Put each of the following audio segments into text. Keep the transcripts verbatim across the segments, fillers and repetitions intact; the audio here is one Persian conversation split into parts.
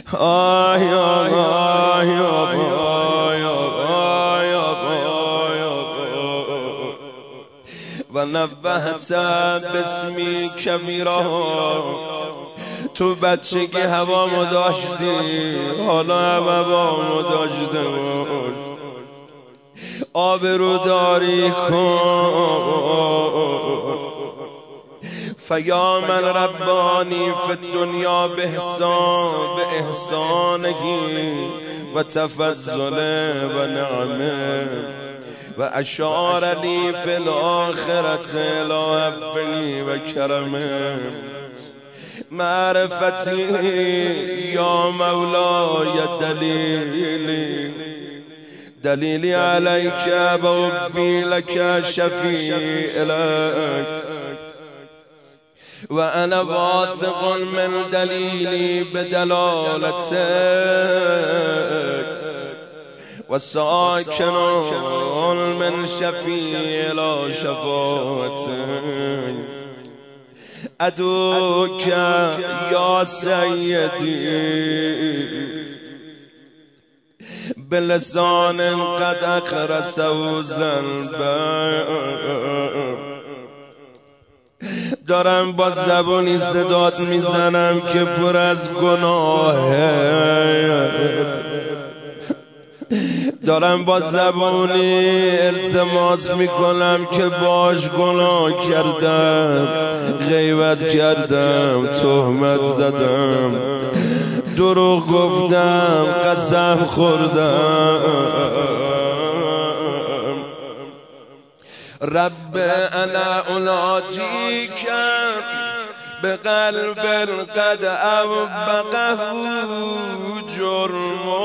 آی آی و نوهت بسمی کمیرا. تو بچگی هوامو داشتی، حالا هم هوامو داشته باش. آبرو داری کن فیا من ربانی فی الدنیا به احسان به احسانگی و تفضل و نعمه و اشار لی فی الاخرت الی عفوی و کرمه. معرفتی یا مولای دلیلی دلیلی علیک و حبی لک شفیع لک و انا واثق من دلیلی بدلالتک و ساکن من شفیع لا شفاعتک. ادعوک یا سیدی بلسان قد اخرسه ذنبا. دارم با زبانی صدات میزنم که پر از گناهه، دارم با زبانی التماس میکنم که باش گناه کردم، غیبت کردم، تهمت زدم، دروغ گفتم، قسم خوردم. رب انا اناجیک بقلب قد اوبقه جرم.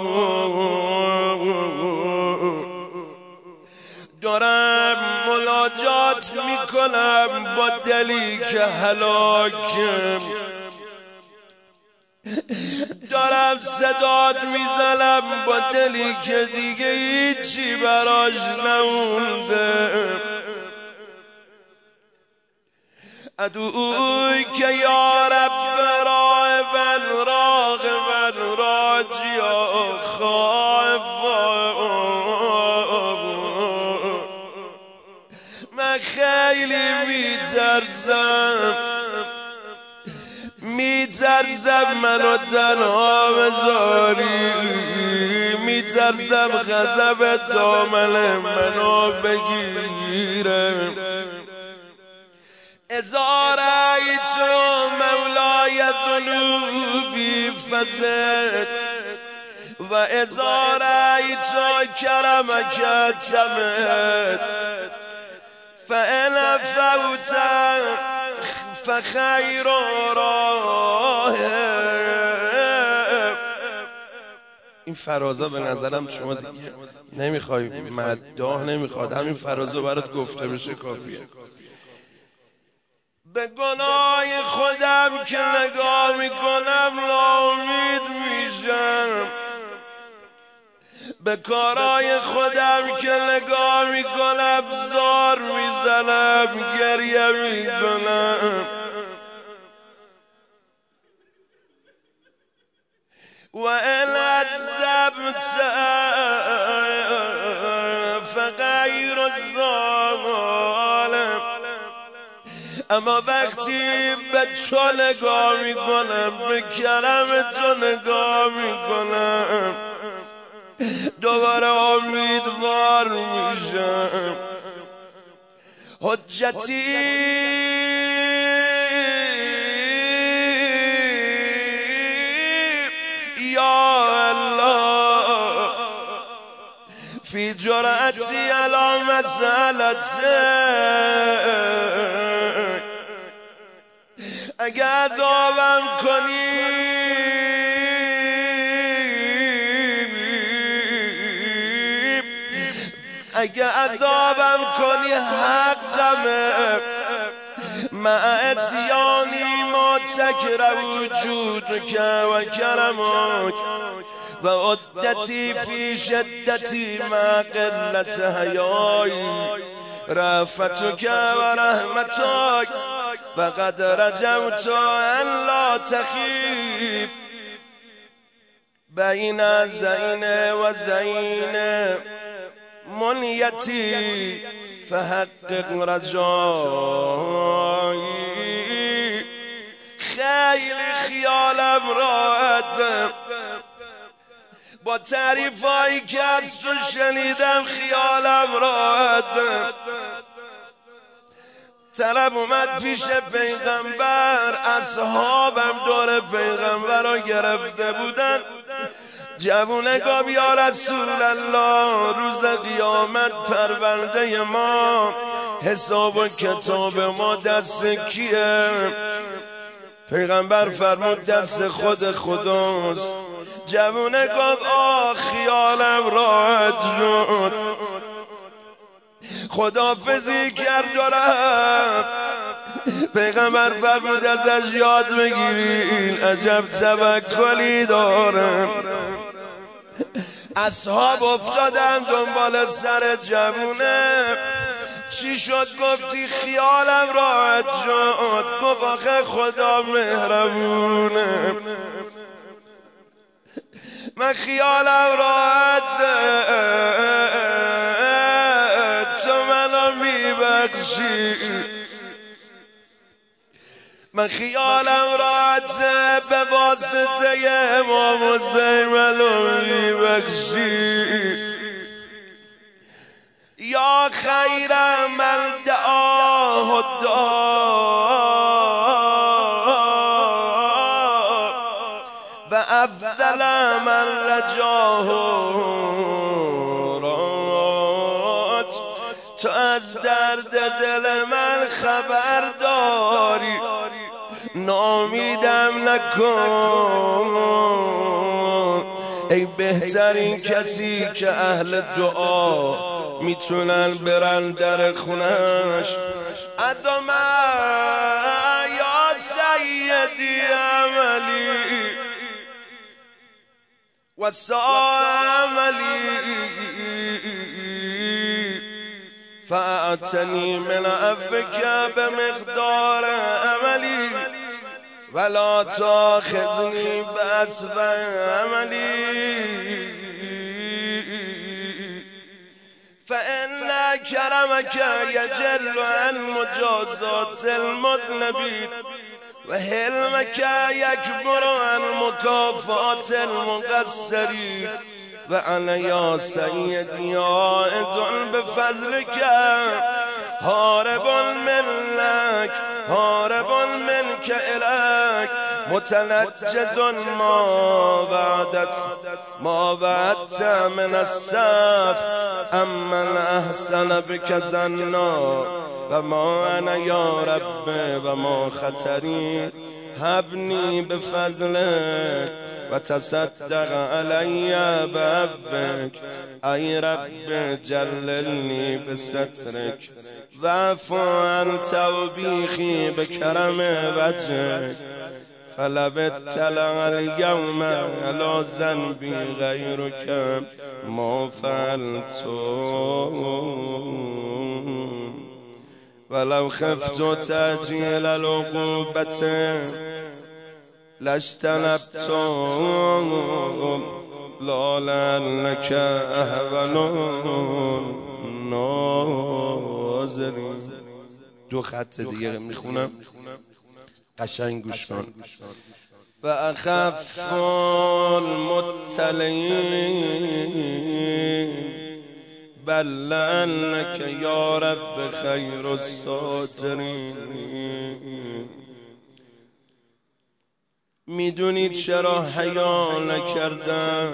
دارم مناجات میکنم با دلی که هلاکم، دارم صدات میزنم با دلی که دیگه هیچی براش نمونده. ادعوی که یا رب راغبا راغبا راجیا خائفا. من خیلی میترسم میترسم منو تنها بذاری، میترسم غضب دامن منو بگیره. اذا رأیت مولای ذنوبی فزت و اذا رأیت کرمک تمت فإن فوت فخیر راه. این فرازا به نظرم شما دیگه نمیخوای، مداح نمیخواد، همین فرازا برات گفته بشه کافیه. به گناه خودم که نگاه میکنم ناامید میشم، به کارای خودم که نگاه میکنم زار میزنم، گریه میکنم. و ان عذبت فغیر الظالم. اما وقتی به تو نگاه میکنم، به کرم تو نگاه میکنم، دوباره امیدوار میشم. حجتی یا الله فی جرأتی علی مسألتک. اگه عذابم کنی اگه عذابم کنی حقمه، مع اتیانی ما تکره وجودک و کرمک و عدتی فی شدتی مع قلت حیایی رأفتک و رحمتک و قد رجوت ان لا تخیب بین زین و زین منیتی فحقق رجایی. خیلی خیالم راحته با تعریفایی که از تو شنیدم، خیالم راحته. طلب اومد پیش پیغمبر، اصحابم دور پیغمبر را گرفته بودن. جوونه گفت یا رسول الله، روز قیامت پرونده ما، حساب و کتاب ما دست کیه؟ پیغمبر فرمود دست خود خداست. جوونه گفت آه خیالم راحت شد. خداحافظی کرد و رفت. پیغمبر فرمود ازش یاد بگیرین، عجب توکلی داره. اصحاب افتادن دنبال سر جوونه. چی شد؟ گفتی خیالم راحت شد. گفت آخه خدا مهربونه، من خیالم راحته، تو منو میبخشی. من خیالم راحته به واسطه امام حسین منو میبخشی. یا خیر من دعاه الدعاء و افضل من رجاه راد. تو از درد دل من خبر داری، نامیدم نکن. ای بهترین کسی که اهل دعا میتونن برن در خونش. ادام یا سیدی عملی و ساملی فاعتنی من عفوک بمقدار عملی ولا تاخذنی بأسوأ عملی. فإن کرمک یجل عن مجازات المذنبین و حلمک یکبر عن مکافات المقصرین. و انا یا سیدی عائذ بفضلک هارب منک هارب منک الیک متنجز ما وعدت ما وعدت من السف امن احسن بک ظنا. و ما انا یا رب و ما خطری هبنی بفضلک و تصدق علی بعفوک. ای رب جللنی بسترک واعف عن توبیخی بکرم وجهک. فلو اطلع الیوم علی ذنبی غیرک ما فعلت ولو خفت تعجیل العقوبة لاجتنبت لا لعلک اهون الناظرین. دو خط دیگه میخونم قشنگ گوش کن. و اخف المطلعین بل لعلک یا رب خیر الساترین. میدونید چرا حیا نکردم؟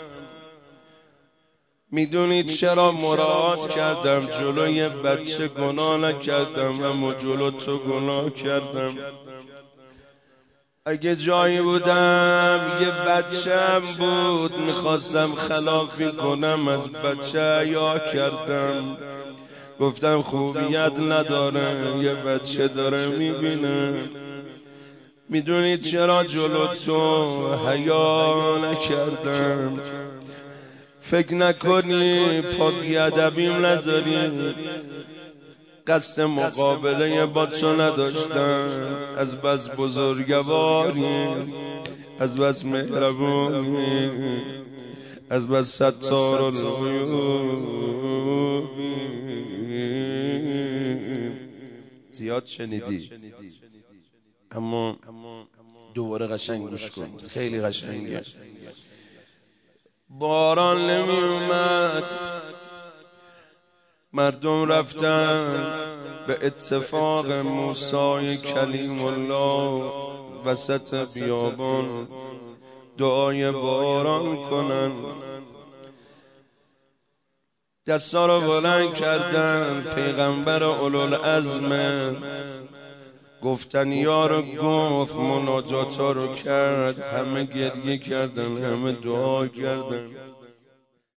میدونید چرا مراعات کردم جلوی بچه گناه نکردم اما جلو تو گناه کردم؟ اگه جایی بودم یه بچه‌م بود میخواستم خلافی کنم از بچه حیا کردم. گفتم خوبیت نداره، یه بچه داره میبینه. میدونید چرا جلو تو حیا نکردم؟ فکر نکنی پا بیادبیم نذاری. قصد مقابله با تو نداشتم، از بس بزرگواری، از بس مهربانی، از بس ستار العیوب. زیاد شنیدی اما دوباره قشنگ گوش کن، خیلی قشنگه. باران نمی اومد، مردم رفتن به اتفاق موسی کلیم الله وسط بیابان دعای باران کنن. دستا رو بلند کردن، پیغمبر اولوالعزم گفتن یا رو گفت، مناجاتا رو کرد، همه گریه کردن، همه دعا کردن.